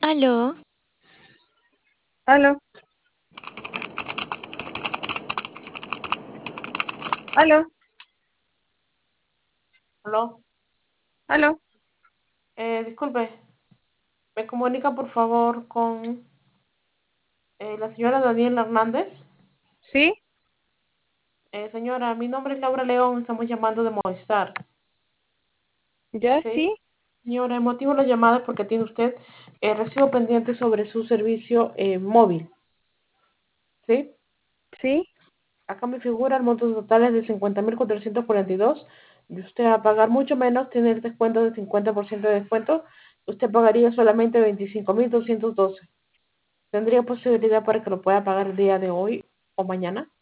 Aló, Aló, aló, Aló, aló. disculpe, ¿me comunica por favor con la señora Daniela Hernández? ¿Sí? Señora, mi nombre es Laura León, estamos llamando de Movistar. ¿Ya? Sí, ¿Sí? señora, el motivo de la llamada es porque tiene usted recibo pendiente sobre su servicio móvil. ¿Sí? ¿Sí? Acá me figura el monto total es de 50.442 y usted a pagar mucho menos tiene el descuento de 50% de descuento. Usted pagaría solamente 25.212. ¿Tendría posibilidad para que lo pueda pagar el día de hoy o mañana?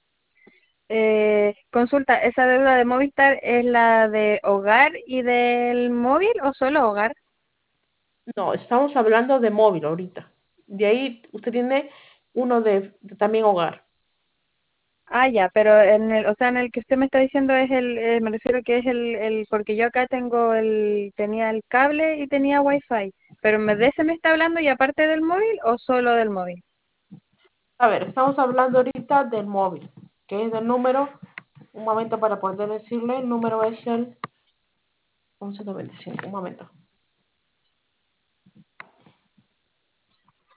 Consulta, ¿esa deuda de Movistar es la de hogar y del móvil o solo hogar? No, estamos hablando de móvil ahorita. De ahí usted tiene uno de también hogar. Ah, ya, pero en el, o sea, en el que usted me está diciendo es me refiero que es porque yo acá tenía el cable y tenía wifi, pero de ese me está hablando y aparte del móvil o solo del móvil. A ver, estamos hablando ahorita del móvil, que es del número, un momento para poder decirle, el número es el 1195, un momento.